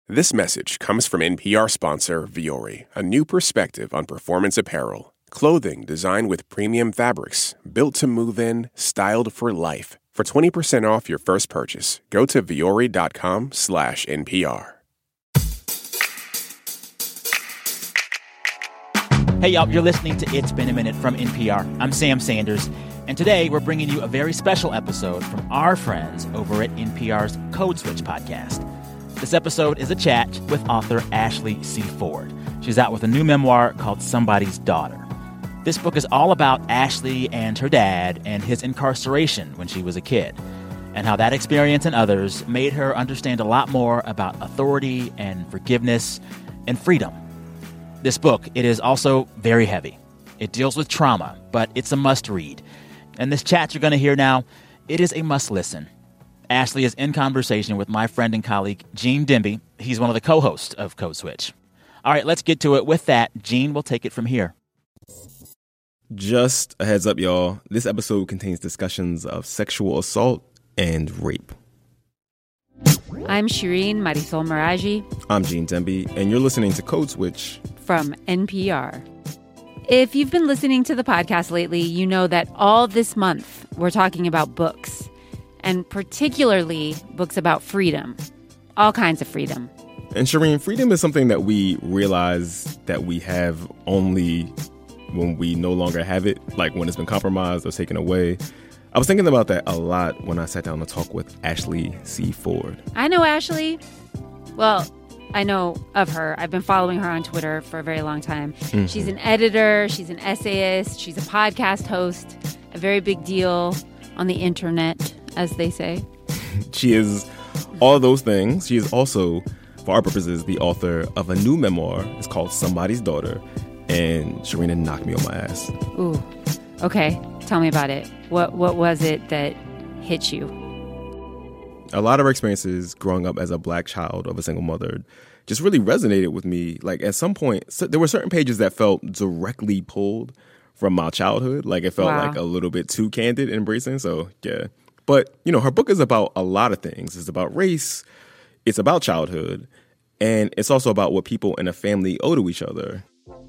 This message comes from NPR sponsor Vuori, a new perspective on performance apparel. Clothing designed with premium fabrics, built to move in, styled for life. For 20% off your first purchase, go to vuori.com/NPR. Hey, y'all, you're listening to It's Been a Minute from NPR. I'm Sam Sanders, and today we're bringing you a very special episode from our friends over at NPR's Code Switch podcast. This episode is a chat with author Ashley C. Ford. She's out with a new memoir called Somebody's Daughter. This book is all about Ashley and her dad and his incarceration when she was a kid, and how that experience and others made her understand a lot more about authority and forgiveness and freedom. This book, it is also very heavy. It deals with trauma, but it's a must-read. And this chat you're going to hear now, it is a must-listen. Ashley is in conversation with my friend and colleague, Gene Demby. He's one of the co-hosts of Code Switch. All right, let's get to it. With that, Gene will take it from here. Just a heads up, y'all. This episode contains discussions of sexual assault and rape. I'm Shireen Marisol Meraji. I'm Gene Demby, and you're listening to Code Switch from NPR. If you've been listening to the podcast lately, you know that all this month we're talking about books, and particularly books about freedom, all kinds of freedom. And Shireen, freedom is something that we realize that we have only when we no longer have it, like when it's been compromised or taken away. I was thinking about that a lot when I sat down to talk with Ashley C. Ford. I know Ashley. Well, I know of her. I've been following her on Twitter for a very long time. Mm-hmm. She's an editor. She's an essayist. She's a podcast host. A very big deal on the internet, as they say. She is all of those things. She is also, for our purposes, the author of a new memoir. It's called Somebody's Daughter. And Sharina knocked me on my ass. Ooh. Okay. Tell me about it. What was it that hit you? A lot of our experiences growing up as a black child of a single mother just really resonated with me. Like, at some point, there were certain pages that felt directly pulled from my childhood. Like, it felt like a little bit too candid and embracing. So, yeah. But, you know, her book is about a lot of things. It's about race. It's about childhood. And it's also about what people in a family owe to each other.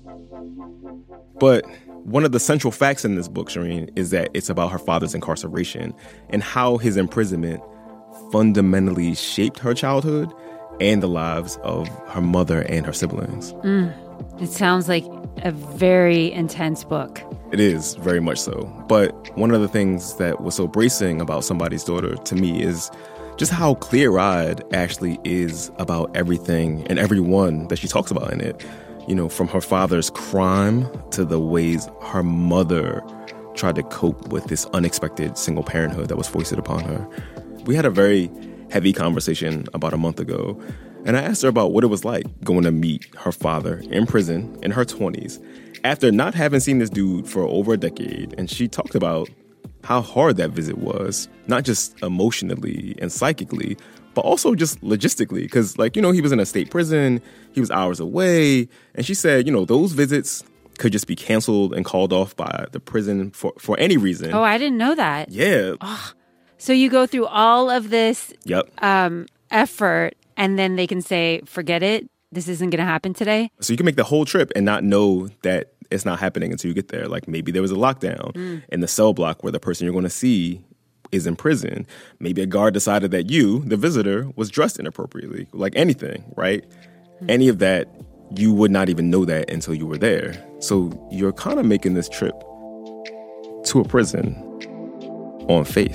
But one of the central facts in this book, Shireen, is that it's about her father's incarceration and how his imprisonment fundamentally shaped her childhood and the lives of her mother and her siblings. It sounds like a very intense book. It is, very much so. But one of the things that was so bracing about Somebody's Daughter to me is just how clear-eyed Ashley is about everything and everyone that she talks about in it. You know, from her father's crime to the ways her mother tried to cope with this unexpected single parenthood that was foisted upon her. We had a very heavy conversation about a month ago, and I asked her about what it was like going to meet her father in prison in her 20s after not having seen this dude for over a decade. And she talked about how hard that visit was, not just emotionally and psychically, but also just logistically, because, like, you know, he was in a state prison, he was hours away, and she said, you know, those visits could just be canceled and called off by the prison for any reason. Oh, I didn't know that. Yeah. Oh, so you go through all of this effort, and then they can say, forget it, this isn't going to happen today? So you can make the whole trip and not know that it's not happening until you get there. Like, maybe there was a lockdown in the cell block where the person you're going to see is in prison. Maybe a guard decided that you, the visitor, was dressed inappropriately. Like anything, right? Any of that, you would not even know that until you were there. So you're kind of making this trip to a prison on faith.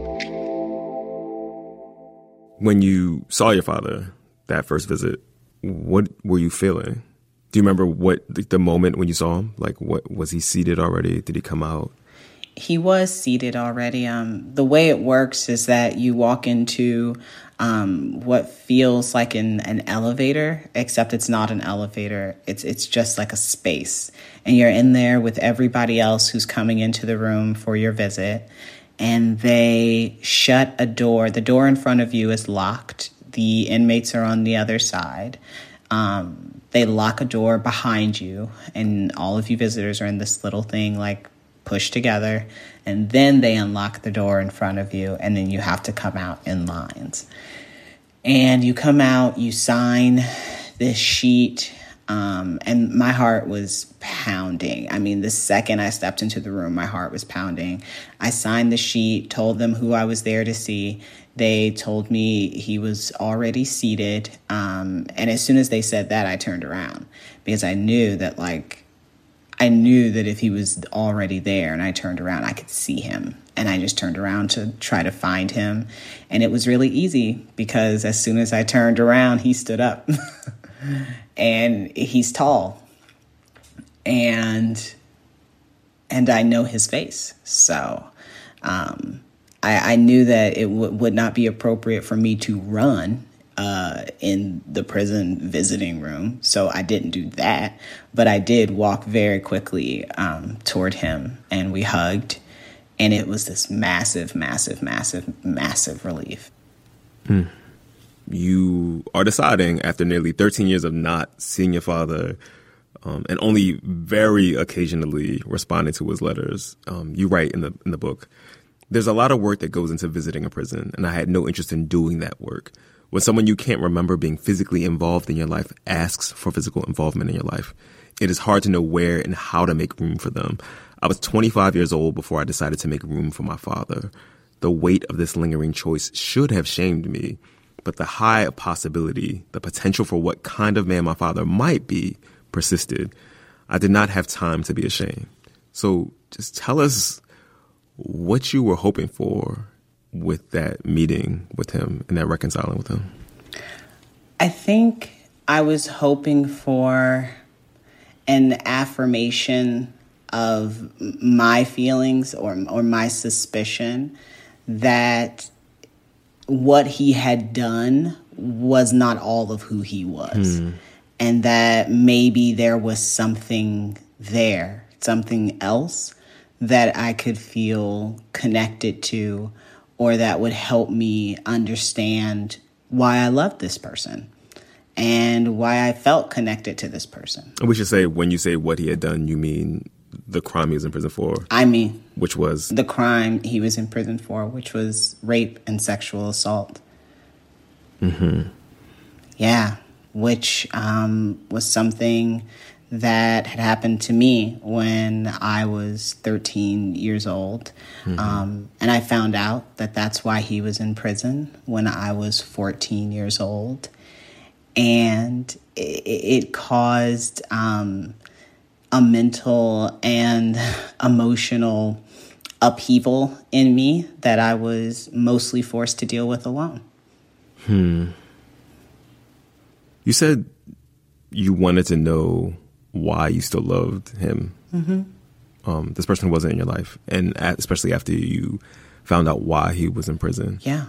When you saw your father that first visit, what were you feeling? Do you remember what the moment when you saw him? Like, what was he seated already? Did he come out? He was seated already. The way it works is that you walk into what feels like an elevator, except it's not an elevator. It's just like a space. And you're in there with everybody else who's coming into the room for your visit. And they shut a door. The door in front of you is locked. The inmates are on the other side. They lock a door behind you, and all of you visitors are in this little thing, like, pushed together, and then they unlock the door in front of you, and then you have to come out in lines. And you come out, you sign this sheet, and my heart was pounding. I mean, the second I stepped into the room, my heart was pounding. I signed the sheet, told them who I was there to see. They told me he was already seated. And as soon as they said that, I turned around because I knew that if he was already there and I turned around, I could see him. And I just turned around to try to find him. And it was really easy because as soon as I turned around, he stood up. And he's tall. And I know his face. So I knew that it would not be appropriate for me to run in the prison visiting room. So I didn't do that. But I did walk very quickly toward him, and we hugged. And it was this massive, massive, massive, massive relief. You are deciding, after nearly 13 years of not seeing your father and only very occasionally responding to his letters, you write in the book, "There's a lot of work that goes into visiting a prison, and I had no interest in doing that work. When someone you can't remember being physically involved in your life asks for physical involvement in your life, it is hard to know where and how to make room for them. I was 25 years old before I decided to make room for my father. The weight of this lingering choice should have shamed me, but the high possibility, the potential for what kind of man my father might be, persisted. I did not have time to be ashamed." So just tell us what you were hoping for with that meeting with him and that reconciling with him. I think I was hoping for an affirmation of my feelings or my suspicion that what he had done was not all of who he was. And that maybe there was something there, something else that I could feel connected to, or that would help me understand why I loved this person and why I felt connected to this person. We should say, when you say what he had done, you mean the crime he was in prison for? I mean, which was the crime he was in prison for, which was rape and sexual assault. Yeah, which was something that had happened to me when I was 13 years old. And I found out that that's why he was in prison when I was 14 years old. And it caused a mental and emotional upheaval in me that I was mostly forced to deal with alone. You said you wanted to know why you still loved him. This person wasn't in your life, and especially after you found out why he was in prison. Yeah.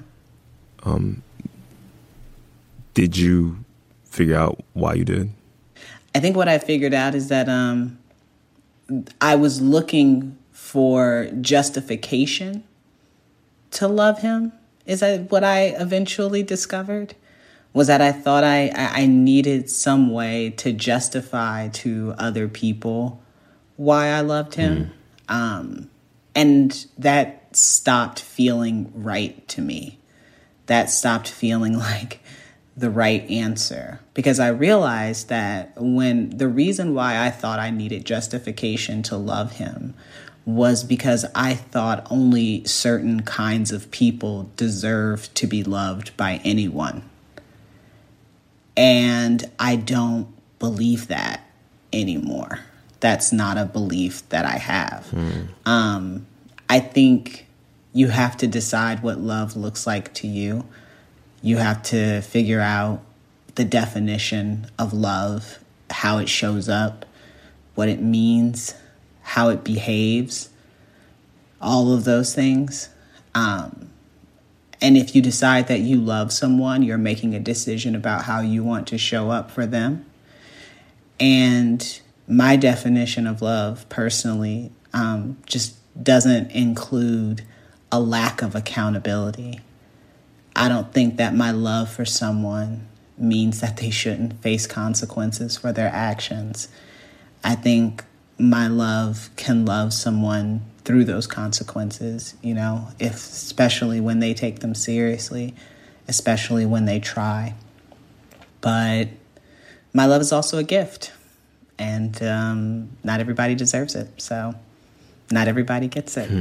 Did you figure out why you did? I think what I figured out is that I was looking for justification to love him. Is that what I eventually discovered? Was that I thought I needed some way to justify to other people why I loved him. And that stopped feeling right to me. That stopped feeling like the right answer, because I realized that when the reason why I thought I needed justification to love him was because I thought only certain kinds of people deserve to be loved by anyone. And I don't believe that anymore. That's not a belief that I have. I think you have to decide what love looks like to you. You have to figure out the definition of love, how it shows up, what it means, how it behaves, all of those things. And if you decide that you love someone, you're making a decision about how you want to show up for them. And my definition of love, personally, just doesn't include a lack of accountability. I don't think that my love for someone means that they shouldn't face consequences for their actions. I think my love can love someone through those consequences, especially when they take them seriously especially when they try. But my love is also a gift, and not everybody deserves it, so not everybody gets it.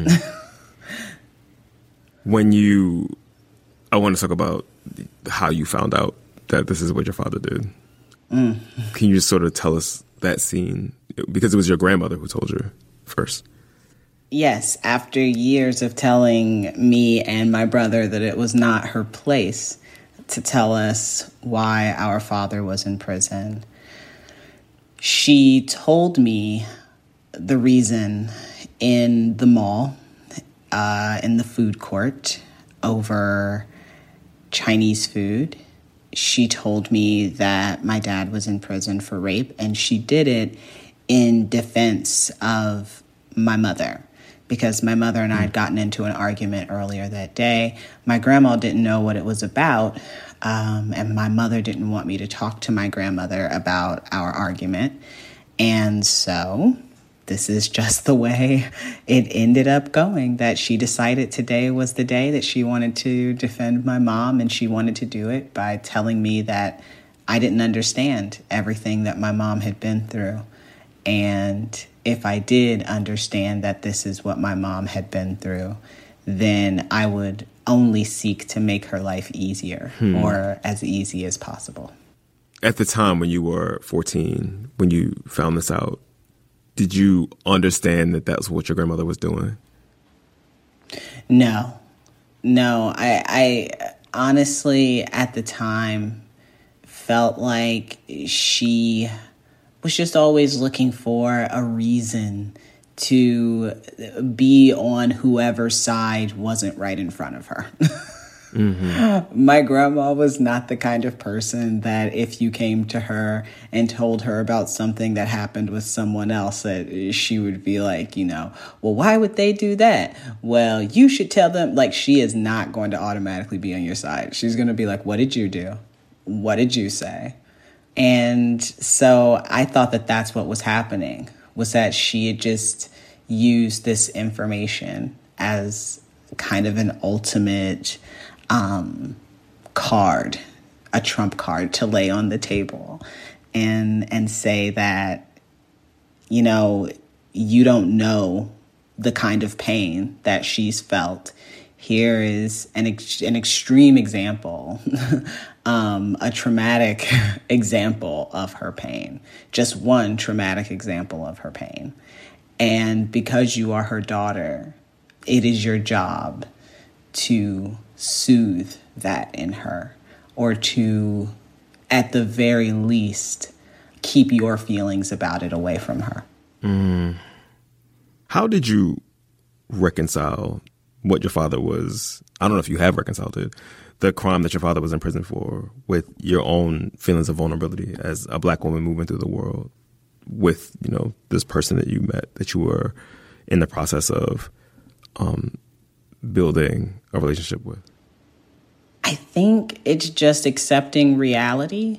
I want to talk about how you found out that this is what your father did. Can you just sort of tell us that scene? Because it was your grandmother who told you first. Yes, after years of telling me and my brother that it was not her place to tell us why our father was in prison, she told me the reason in the mall, in the food court, over Chinese food. She told me that my dad was in prison for rape, and she did it in defense of my mother, because my mother and I had gotten into an argument earlier that day. My grandma didn't know what it was about, and my mother didn't want me to talk to my grandmother about our argument. And so this is just the way it ended up going, that she decided today was the day that she wanted to defend my mom, and she wanted to do it by telling me that I didn't understand everything that my mom had been through. And if I did understand that this is what my mom had been through, then I would only seek to make her life easier or as easy as possible. At the time when you were 14, when you found this out, did you understand that that's what your grandmother was doing? No. I honestly, at the time, felt like she was just always looking for a reason to be on whoever's side wasn't right in front of her. My grandma was not the kind of person that if you came to her and told her about something that happened with someone else, that she would be like, well, why would they do that? Well, you should tell them. Like, she is not going to automatically be on your side. She's going to be like, what did you do? What did you say? And so I thought that that's what was happening, was that she had just used this information as kind of an ultimate card, a trump card to lay on the table and say that, you don't know the kind of pain that she's felt. Here is an extreme example, a traumatic example of her pain, just one traumatic example of her pain. And because you are her daughter, it is your job to soothe that in her, or to, at the very least, keep your feelings about it away from her. How did you reconcile what your father was, I don't know if you have reconciled it, the crime that your father was in prison for, with your own feelings of vulnerability as a Black woman moving through the world, with, this person that you met, that you were in the process of building a relationship with? I think it's just accepting reality,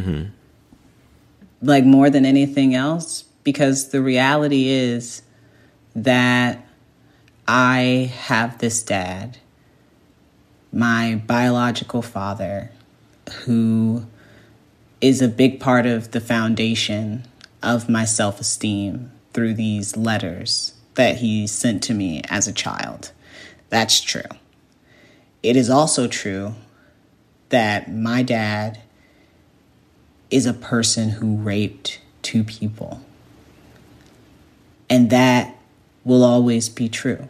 like more than anything else, because the reality is that I have this dad, my biological father, who is a big part of the foundation of my self-esteem through these letters that he sent to me as a child. That's true. It is also true that my dad is a person who raped 2 people. And that will always be true.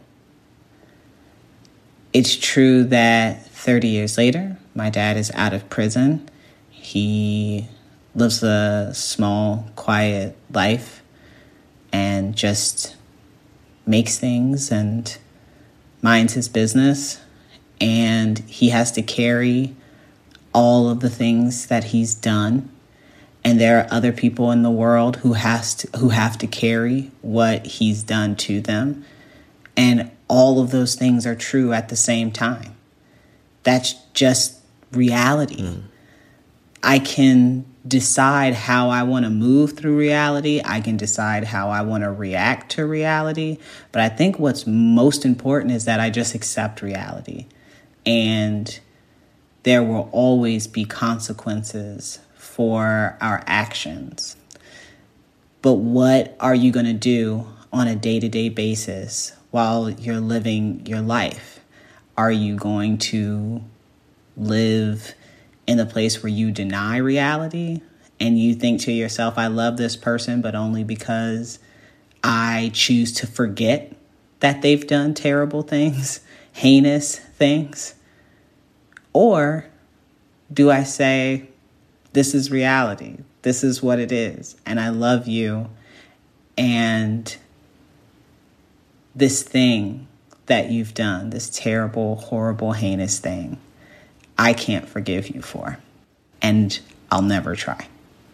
It's true that 30 years later, my dad is out of prison. He lives a small, quiet life and just makes things and minds his business. And he has to carry all of the things that he's done. And there are other people in the world who have to carry what he's done to them. And all of those things are true at the same time. That's just reality. I can decide how I want to move through reality. I can decide how I want to react to reality. But I think what's most important is that I just accept reality. And there will always be consequences for our actions. But what are you going to do on a day-to-day basis while you're living your life? Are you going to live in a place where you deny reality and you think to yourself, I love this person, but only because I choose to forget that they've done terrible things, heinous things? Or do I say, this is reality, this is what it is, and I love you, and this thing that you've done, this terrible, horrible, heinous thing, I can't forgive you for, and I'll never try.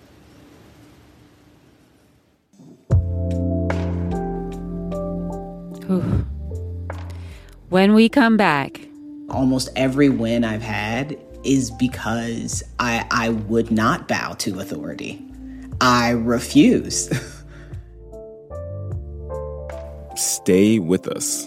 Ooh. When we come back, almost every win I've had is because I would not bow to authority. I refuse. Stay with us.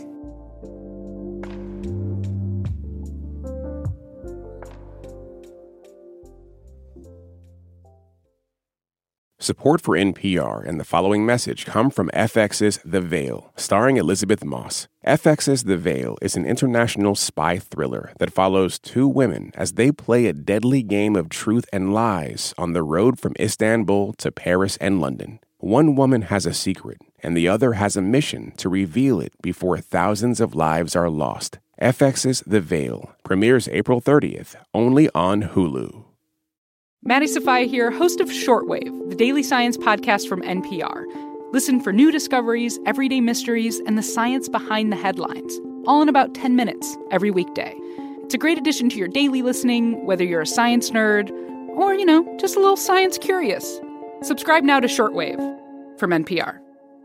Support for NPR and the following message come from FX's The Veil, starring Elizabeth Moss. FX's The Veil is an international spy thriller that follows two women as they play a deadly game of truth and lies on the road from Istanbul to Paris and London. One woman has a secret, and the other has a mission to reveal it before thousands of lives are lost. FX's The Veil premieres April 30th, only on Hulu. Maddie Sofia here, host of Shortwave, the daily science podcast from NPR. Listen for new discoveries, everyday mysteries, and the science behind the headlines, all in about 10 minutes every weekday. It's a great addition to your daily listening, whether you're a science nerd or, just a little science curious. Subscribe now to Shortwave from NPR.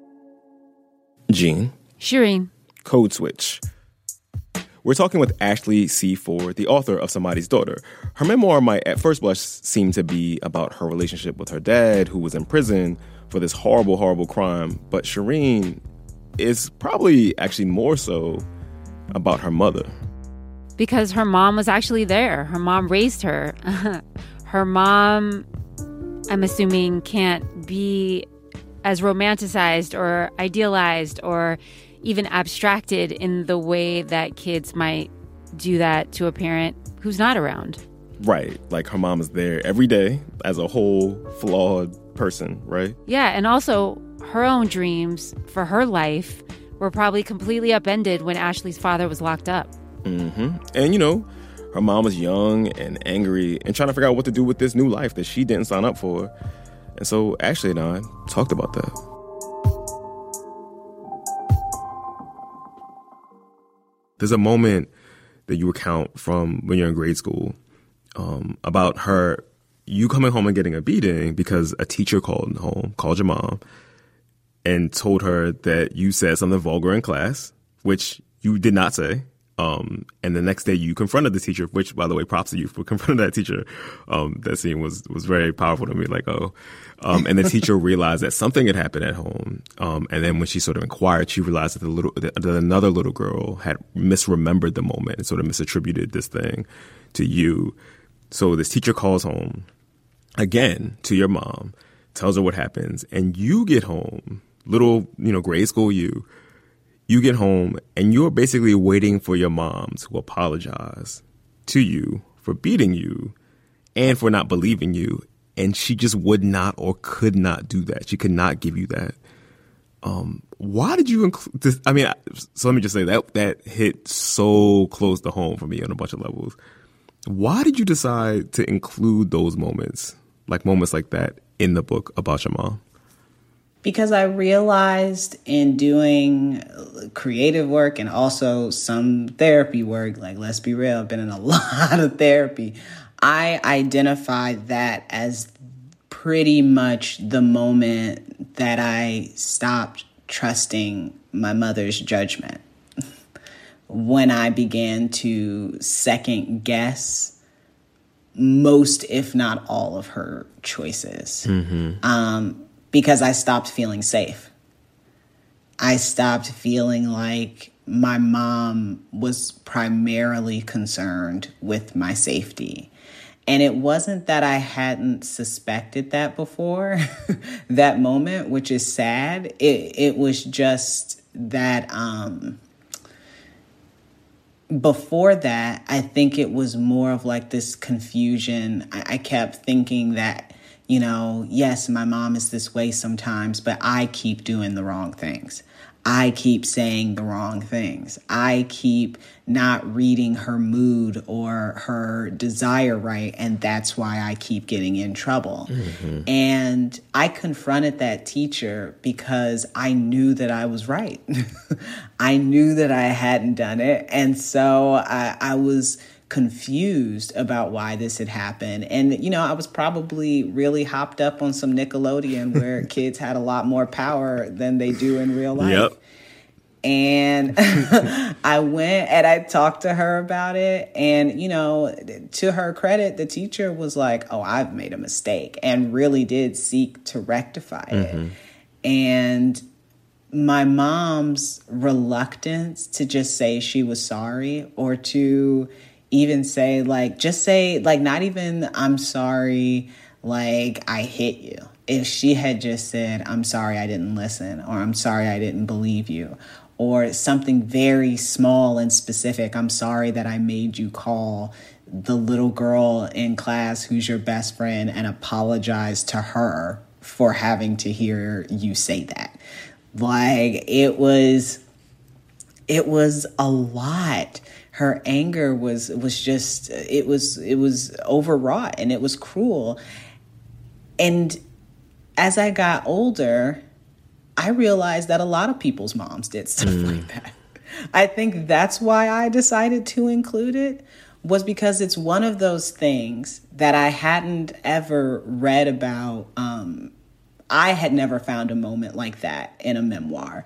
Gene. Shireen. Code Switch. We're talking with Ashley C. Ford, the author of Somebody's Daughter. Her memoir might at first blush seem to be about her relationship with her dad, who was in prison for this horrible, horrible crime. But Shireen is probably actually more so about her mother. Because her mom was actually there. Her mom raised her. Her mom, I'm assuming, can't be as romanticized or idealized or even abstracted in the way that kids might do that to a parent who's not around. Right. Like her mom is there every day as a whole flawed person, right? Yeah, and also her own dreams for her life were probably completely upended when Ashley's father was locked up. Mm-hmm. And, her mom was young and angry and trying to figure out what to do with this new life that she didn't sign up for. And so Ashley and I talked about that. There's a moment that you recount from when you're in grade school about you coming home and getting a beating because a teacher called your mom, and told her that you said something vulgar in class, which you did not say. And the next day you confronted the teacher, which, by the way, props to you for confronting that teacher. That scene was very powerful to me. And the teacher realized that something had happened at home. And then when she sort of inquired, she realized that another little girl had misremembered the moment and sort of misattributed this thing to you. So this teacher calls home again to your mom, tells her what happens, and you get home, little, grade school you get home and you're basically waiting for your mom to apologize to you for beating you and for not believing you. And she just would not or could not do that. She could not give you that. Why did you include this? I mean, so let me just say that hit so close to home for me on a bunch of levels. Why did you decide to include those moments like that, in the book about your mom? Because I realized in doing creative work and also some therapy work, let's be real, I've been in a lot of therapy, I identified that as pretty much the moment that I stopped trusting my mother's judgment. When I began to second guess most, if not all, of her choices. Mm-hmm. Because I stopped feeling safe. I stopped feeling like my mom was primarily concerned with my safety. And it wasn't that I hadn't suspected that before that moment, which is sad. It was just that before that, I think it was more of like this confusion. I kept thinking that, you know, yes, my mom is this way sometimes, but I keep doing the wrong things. I keep saying the wrong things. I keep not reading her mood or her desire right, and that's why I keep getting in trouble. Mm-hmm. And I confronted that teacher because I knew that I was right. I knew that I hadn't done it. And so I was confused about why this had happened. And, you know, I was probably really hopped up on some Nickelodeon where kids had a lot more power than they do in real life. Yep. And I went and I talked to her about it. And, you know, to her credit, the teacher was like, oh, I've made a mistake, and really did seek to rectify it. And my mom's reluctance to just say she was sorry, or to even say, like, just say, like, not even I'm sorry, like, I hit you. If she had just said, I'm sorry I didn't listen, or I'm sorry I didn't believe you, or something very small and specific, I'm sorry that I made you call the little girl in class who's your best friend and apologize to her for having to hear you say that. Like, it was a lot. Her anger was just, it was overwrought, and it was cruel. And as I got older, I realized that a lot of people's moms did stuff like that. I think that's why I decided to include it, was because it's one of those things that I hadn't ever read about. I had never found a moment like that in a memoir.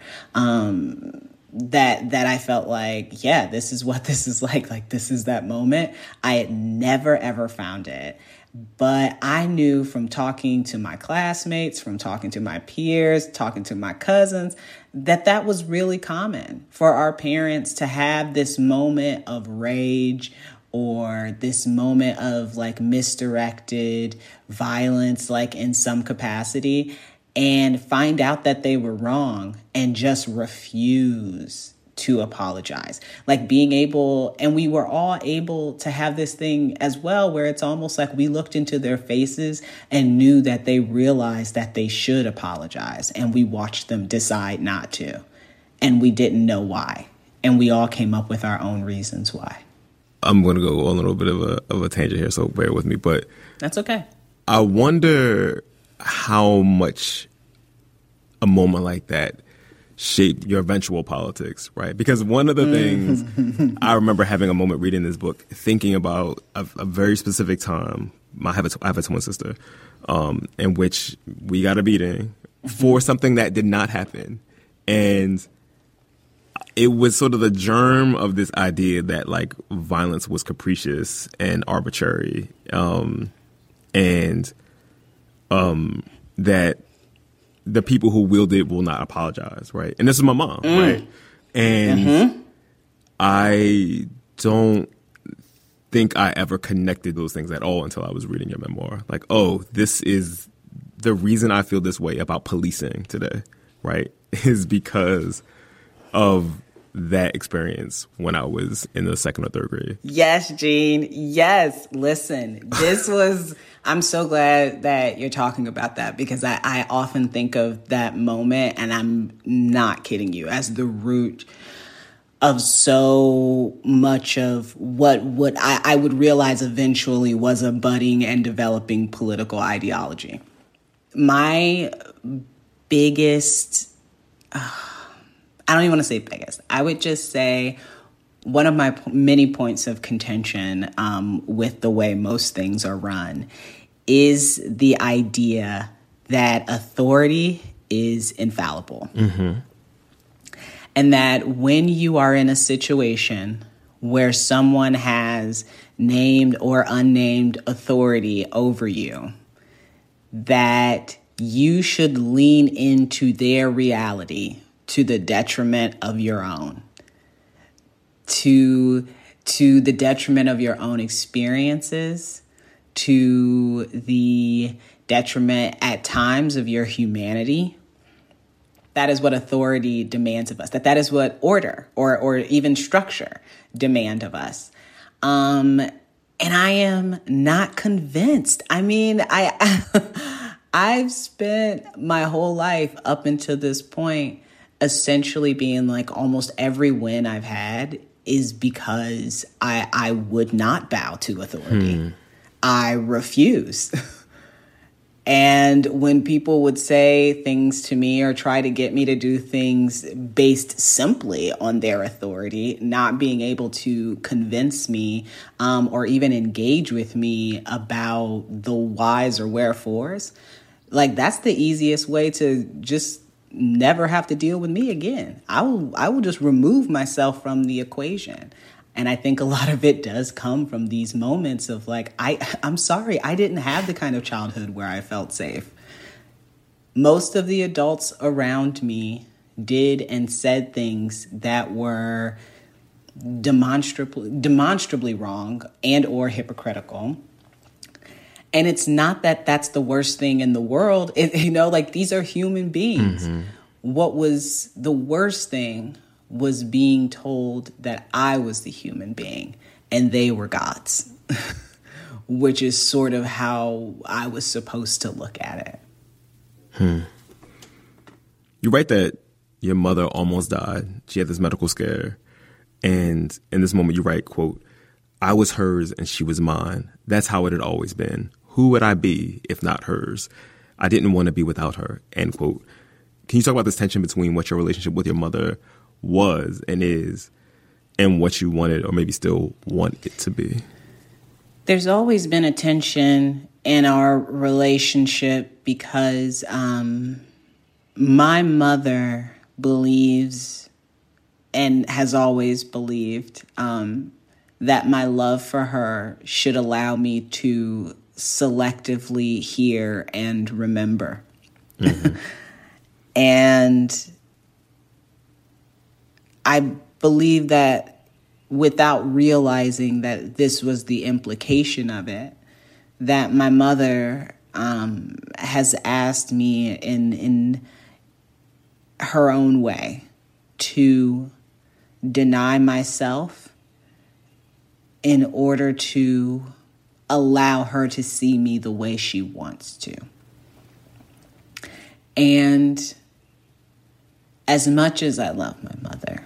That I felt like, yeah, this is what this is like this is that moment. I had never, ever found it. But I knew from talking to my classmates, from talking to my peers, talking to my cousins, that was really common for our parents to have this moment of rage, or this moment of like misdirected violence, like in some capacity, and find out that they were wrong and just refuse to apologize. Like being able, and we were all able to have this thing as well, where it's almost like we looked into their faces and knew that they realized that they should apologize, and we watched them decide not to. And we didn't know why. And we all came up with our own reasons why. I'm going to go on a little bit of a tangent here, so bear with me, but that's okay. I wonder how much a moment like that shaped your eventual politics, right? Because one of the things I remember having a moment reading this book, thinking about a very specific time. I have a twin sister, in which we got a beating for something that did not happen. And it was sort of the germ of this idea that like violence was capricious and arbitrary, and that the people who willed it will not apologize, right? And this is my mom, right? And I don't think I ever connected those things at all until I was reading your memoir. Like, oh, this is the reason I feel this way about policing today, right? Is because of that experience when I was in the 2nd or 3rd grade. Yes, Gene. Yes. Listen, this was, I'm so glad that you're talking about that, because I often think of that moment, and I'm not kidding you, as the root of so much of what I would realize eventually was a budding and developing political ideology. My biggest, I don't even want to say biggest. I would just say one of my many points of contention with the way most things are run is the idea that authority is infallible. Mm-hmm. And that when you are in a situation where someone has named or unnamed authority over you, that you should lean into their reality to the detriment of your own. to the detriment of your own experiences, to the detriment at times of your humanity. That is what authority demands of us. That is what order or even structure demand of us. And I am not convinced. I mean, I've spent my whole life up until this point essentially being like almost every win I've had is because I would not bow to authority. I refuse. And when people would say things to me or try to get me to do things based simply on their authority, not being able to convince me or even engage with me about the whys or wherefores, like that's the easiest way to just never have to deal with me again. I will just remove myself from the equation. And I think a lot of it does come from these moments of like, I'm sorry, I didn't have the kind of childhood where I felt safe. Most of the adults around me did and said things that were demonstrably wrong and or hypocritical. And it's not that that's the worst thing in the world. Like these are human beings. Mm-hmm. What was the worst thing was being told that I was the human being and they were gods, which is sort of how I was supposed to look at it. You write that your mother almost died. She had this medical scare. And in this moment you write, quote, "I was hers and she was mine. That's how it had always been. Who would I be if not hers? I didn't want to be without her," end quote. Can you talk about this tension between what your relationship with your mother was and is and what you wanted or maybe still want it to be? There's always been a tension in our relationship because my mother believes and has always believed that my love for her should allow me to selectively hear and remember. Mm-hmm. And I believe that without realizing that this was the implication of it, that my mother has asked me in her own way to deny myself in order to allow her to see me the way she wants to. And as much as I love my mother,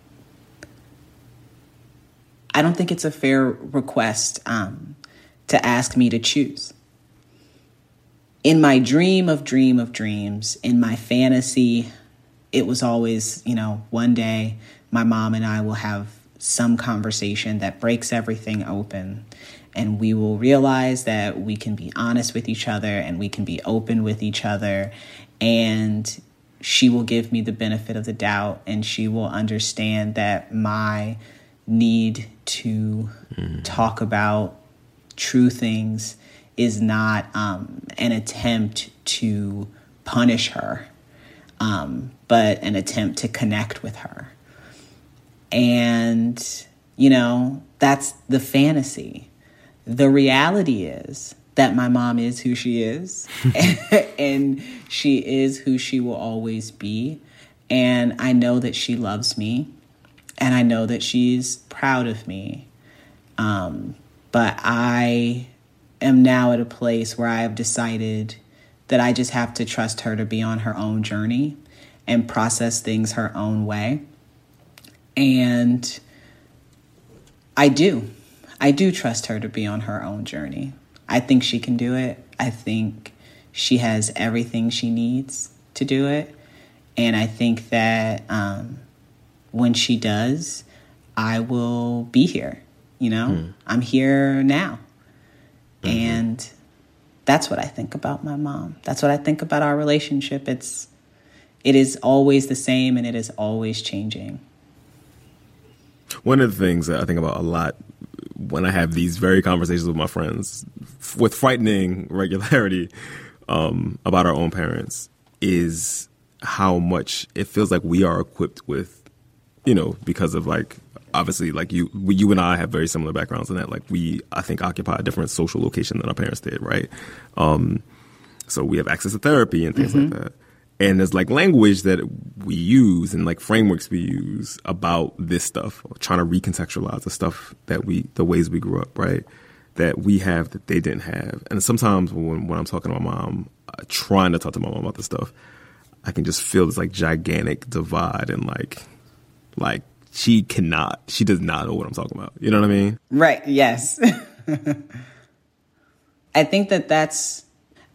I don't think it's a fair request to ask me to choose. In my dream of dreams, in my fantasy, it was always, one day my mom and I will have some conversation that breaks everything open, and we will realize that we can be honest with each other and we can be open with each other, and she will give me the benefit of the doubt, and she will understand that my need to talk about true things is not an attempt to punish her, but an attempt to connect with her. And, that's the fantasy. The reality is that my mom is who she is, and she is who she will always be. And I know that she loves me, and I know that she's proud of me. But I am now at a place where I have decided that I just have to trust her to be on her own journey and process things her own way. And I do trust her to be on her own journey. I think she can do it. I think she has everything she needs to do it. And I think that when she does, I will be here. I'm here now. Mm-hmm. And that's what I think about my mom. That's what I think about our relationship. It is always the same, and it is always changing. One of the things that I think about a lot when I have these very conversations with my friends with frightening regularity about our own parents is how much it feels like we are equipped with, because of like obviously, like you and I have very similar backgrounds in that. Like I think, occupy a different social location than our parents did, right? So we have access to therapy and things like that. And there's like language that we use and like frameworks we use about this stuff, trying to recontextualize the stuff the ways we grew up, right? That we have that they didn't have. And sometimes when I'm talking to my mom, trying to talk to my mom about this stuff, I can just feel this like gigantic divide and like she does not know what I'm talking about. You know what I mean? Right. Yes. I think that's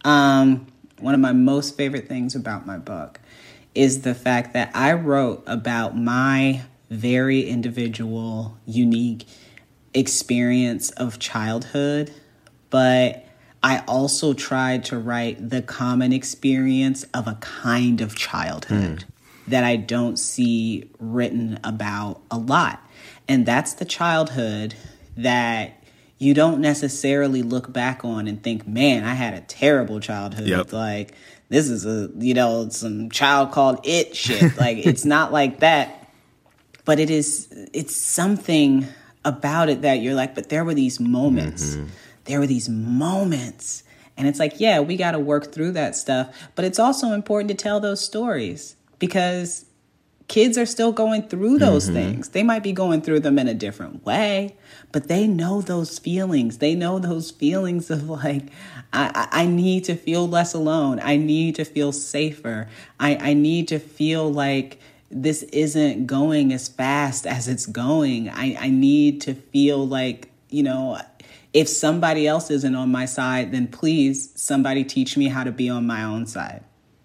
one of my most favorite things about my book is the fact that I wrote about my very individual, unique experience of childhood, but I also tried to write the common experience of a kind of childhood that I don't see written about a lot. And that's the childhood that you don't necessarily look back on and think, man, I had a terrible childhood. Yep. Like, this is some child called it shit. Like, it's not like that. But it's something about it that you're like, but there were these moments. There were these moments. And it's like, yeah, we got to work through that stuff. But it's also important to tell those stories because kids are still going through those things. They might be going through them in a different way, but they know those feelings. They know those feelings of like, I need to feel less alone. I need to feel safer. I need to feel like this isn't going as fast as it's going. I need to feel like, if somebody else isn't on my side, then please, somebody teach me how to be on my own side.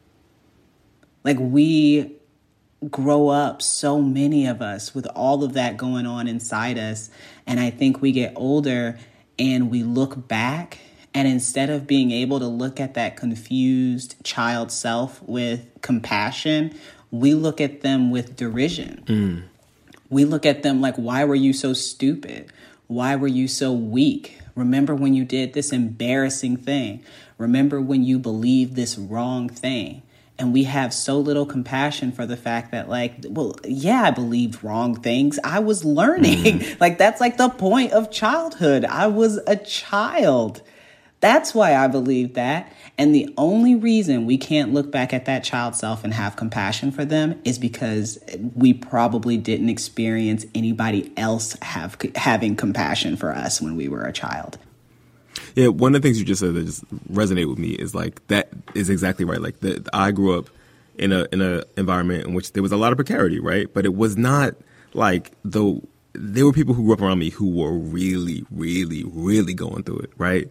Like, we grow up, so many of us, with all of that going on inside us. And I think we get older and we look back, and instead of being able to look at that confused child self with compassion, we look at them with derision. We look at them like, why were you so stupid? Why were you so weak? Remember when you did this embarrassing thing? Remember when you believed this wrong thing? And we have so little compassion for the fact that, like, well, yeah, I believed wrong things. I was learning. Like, that's like the point of childhood. I was a child. That's why I believe that. And the only reason we can't look back at that child self and have compassion for them is because we probably didn't experience anybody else having compassion for us when we were a child. Yeah, one of the things you just said that just resonate with me is like that is exactly right. Like I grew up in a environment in which there was a lot of precarity, right? But it was not like there were people who grew up around me who were really, really, really going through it, right?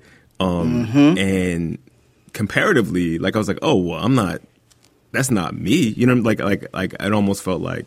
And comparatively, like I was like, oh, well, that's not me, like it almost felt like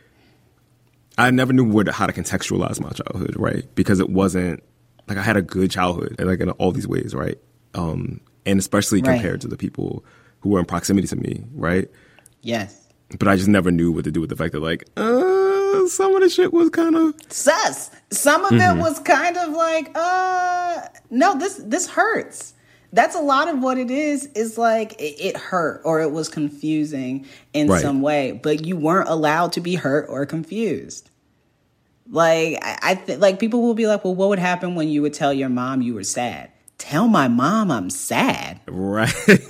I never knew how to contextualize my childhood, right? Because it wasn't. Like I had a good childhood, like in all these ways, right? And especially compared to the people who were in proximity to me, right? Yes. But I just never knew what to do with the fact that, like, some of the shit was kind of sus. Some of it was kind of like, no, this hurts. That's a lot of what it is like it hurt or it was confusing in some way, but you weren't allowed to be hurt or confused. Like, I think, like, people will be like, well, what would happen when you would tell your mom you were sad? Tell my mom I'm sad. Right.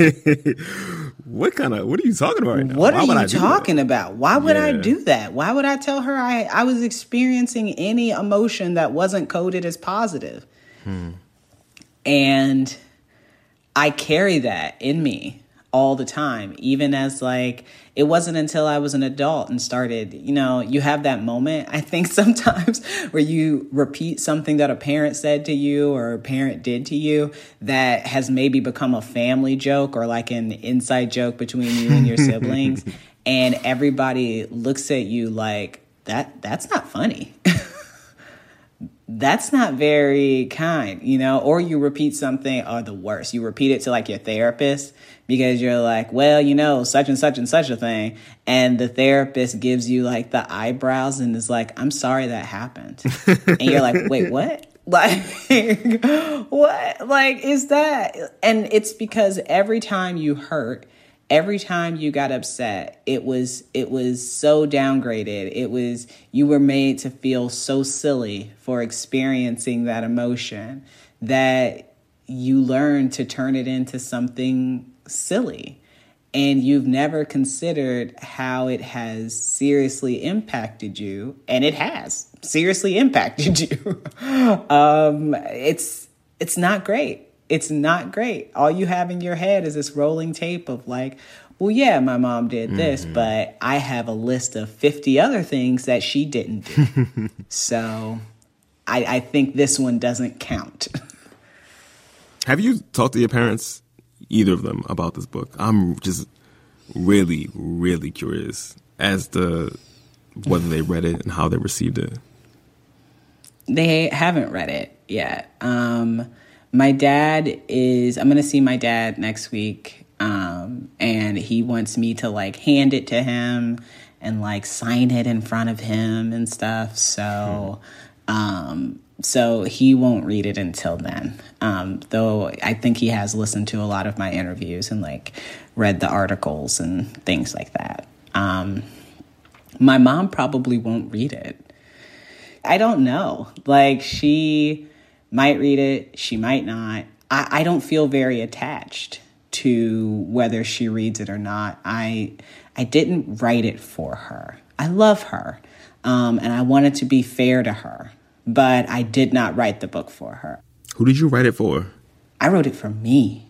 What are you talking about right now? What are you talking about? Why would I do that? Why would I tell her I was experiencing any emotion that wasn't coded as positive? And I carry that in me all the time, even as like, it wasn't until I was an adult and started, you have that moment, I think sometimes where you repeat something that a parent said to you or a parent did to you that has maybe become a family joke or like an inside joke between you and your siblings. And everybody looks at you like, that's not funny. That's not very kind, or you repeat something, or the worst, you repeat it to like your therapist because you're like, well, such and such a thing. And the therapist gives you like the eyebrows and is like, I'm sorry that happened. And you're like, wait, what? Like, what? Like, is that? And it's because every time you hurt, every time you got upset, it was so downgraded. You were made to feel so silly for experiencing that emotion that you learned to turn it into something silly. And you've never considered how it has seriously impacted you. And it has seriously impacted you. It's not great. It's not great. All you have in your head is this rolling tape of like, well, yeah, my mom did this, but I have a list of 50 other things that she didn't do. So I think this one doesn't count. Have you talked to your parents, either of them, about this book? I'm just really, really curious as to whether they read it and how they received it. They haven't read it yet. My dad I'm going to see my dad next week. And he wants me to like hand it to him and like sign it in front of him and stuff. So, so he won't read it until then. Though I think he has listened to a lot of my interviews and like read the articles and things like that. My mom probably won't read it. I don't know. Like, she might read it, she might not. I don't feel very attached to whether she reads it or not. I didn't write it for her. I love her, and I wanted to be fair to her, but I did not write the book for her. Who did you write it for? I wrote it for me.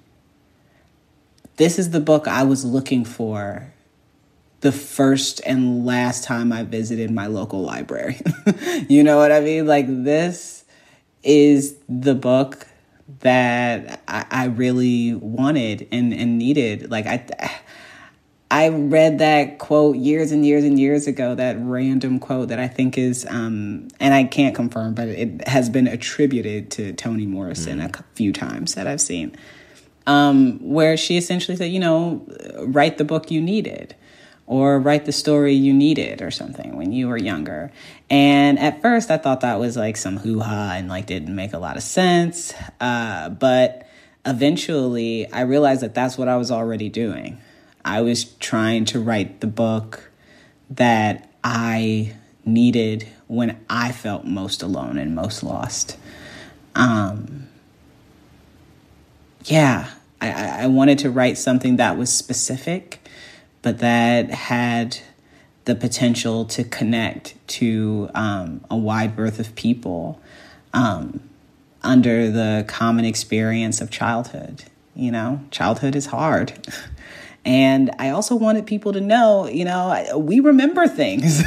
This is the book I was looking for the first and last time I visited my local library. You know what I mean? Like, this is the book that I really wanted and needed. Like, I read that quote years and years and years ago, that random quote that I think is, and I can't confirm, but it has been attributed to Toni Morrison a few times that I've seen, where she essentially said, you know, write the book you needed, or write the story you needed or something when you were younger. And at first I thought that was like some hoo-ha and like didn't make a lot of sense. But eventually I realized that that's what I was already doing. I was trying to write the book that I needed when I felt most alone and most lost. I wanted to write something that was specific, but that had the potential to connect to a wide berth of people under the common experience of childhood. You know, childhood is hard. And I also wanted people to know, you know, we remember things.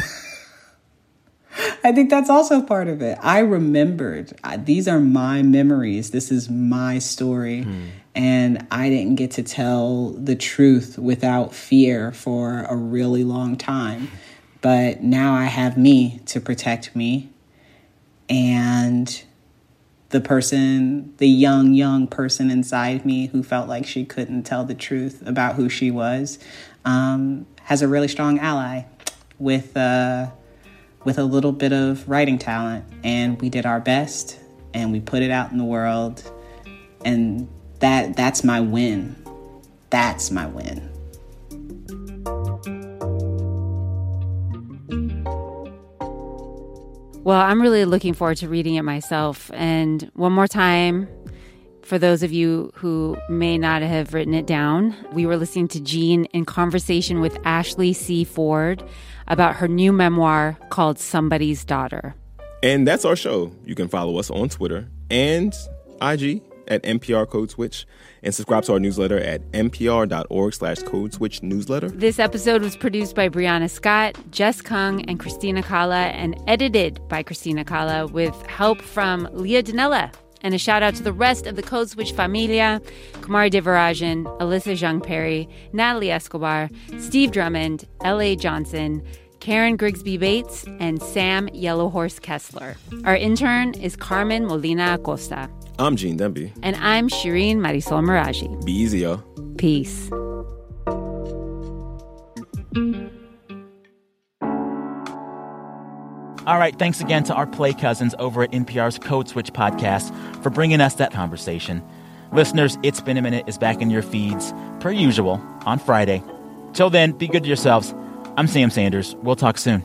I think that's also part of it. I remembered. These are my memories. This is my story. And I didn't get to tell the truth without fear for a really long time. But now I have me to protect me. And the young person inside me who felt like she couldn't tell the truth about who she was, has a really strong ally with a little bit of writing talent. And we did our best and we put it out in the world. And that's my win. That's my win. Well, I'm really looking forward to reading it myself. And one more time, for those of you who may not have written it down, we were listening to Jean in conversation with Ashley C. Ford about her new memoir called Somebody's Daughter. And that's our show. You can follow us on Twitter and IG at NPR Code Switch, and subscribe to our newsletter at npr.org/codeswitch newsletter. This episode was produced by Brianna Scott, Jess Kung, and Christina Kala, and edited by Christina Kala with help from Leah Dinella. And a shout out to the rest of the Code Switch familia: Kumari Devarajan, Alyssa Zhang Perry, Natalie Escobar, Steve Drummond, L.A. Johnson, Karen Grigsby Bates, and Sam Yellowhorse Kessler. Our intern is Carmen Molina Acosta. I'm Gene Demby. And I'm Shireen Marisol Meraji. Be easy, y'all. Peace. All right, thanks again to our play cousins over at NPR's Code Switch podcast for bringing us that conversation. Listeners, It's Been a Minute is back in your feeds, per usual, on Friday. Till then, be good to yourselves. I'm Sam Sanders. We'll talk soon.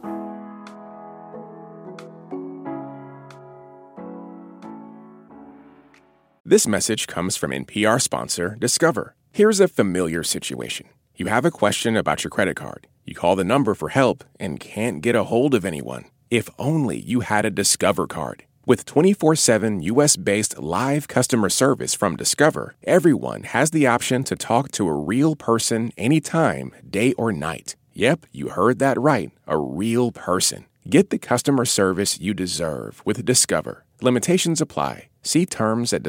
This message comes from NPR sponsor Discover. Here's a familiar situation. You have a question about your credit card. You call the number for help and can't get a hold of anyone. If only you had a Discover card. With 24/7 U.S.-based live customer service from Discover, everyone has the option to talk to a real person anytime, day or night. Yep, you heard that right, a real person. Get the customer service you deserve with Discover. Limitations apply. See terms at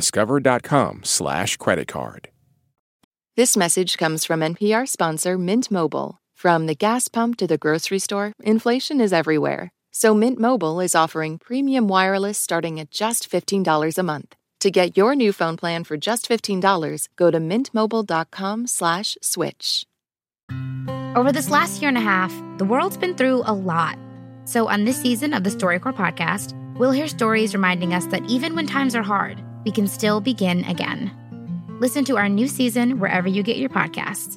discover.com/creditcard. This message comes from NPR sponsor Mint Mobile. From the gas pump to the grocery store, inflation is everywhere. So Mint Mobile is offering premium wireless starting at just $15 a month. To get your new phone plan for just $15, go to mintmobile.com/switch. Over this last year and a half, the world's been through a lot. So on this season of the StoryCorps podcast, we'll hear stories reminding us that even when times are hard, we can still begin again. Listen to our new season wherever you get your podcasts.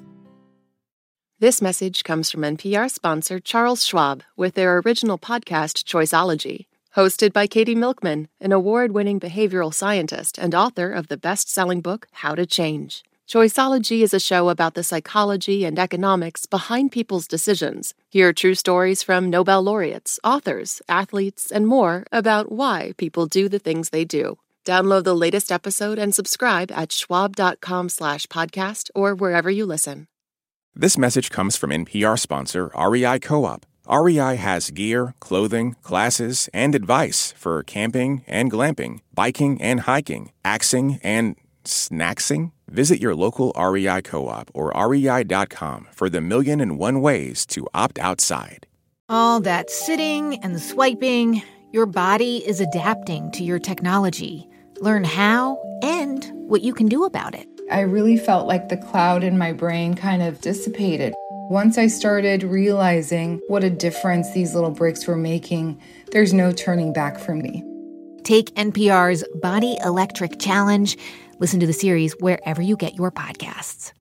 This message comes from NPR sponsor Charles Schwab with their original podcast, Choiceology. Hosted by Katie Milkman, an award-winning behavioral scientist and author of the best-selling book, How to Change. Choiceology is a show about the psychology and economics behind people's decisions. Hear true stories from Nobel laureates, authors, athletes, and more about why people do the things they do. Download the latest episode and subscribe at schwab.com/podcast or wherever you listen. This message comes from NPR sponsor REI Co-op. REI has gear, clothing, classes, and advice for camping and glamping, biking and hiking, axing and snacksing. Visit your local REI Co-op or rei.com for the 1,000,001 ways to opt outside. All that sitting and swiping, your body is adapting to your technology. Learn how and what you can do about it. I really felt like the cloud in my brain kind of dissipated. Once I started realizing what a difference these little breaks were making, there's no turning back for me. Take NPR's Body Electric Challenge. Listen to the series wherever you get your podcasts.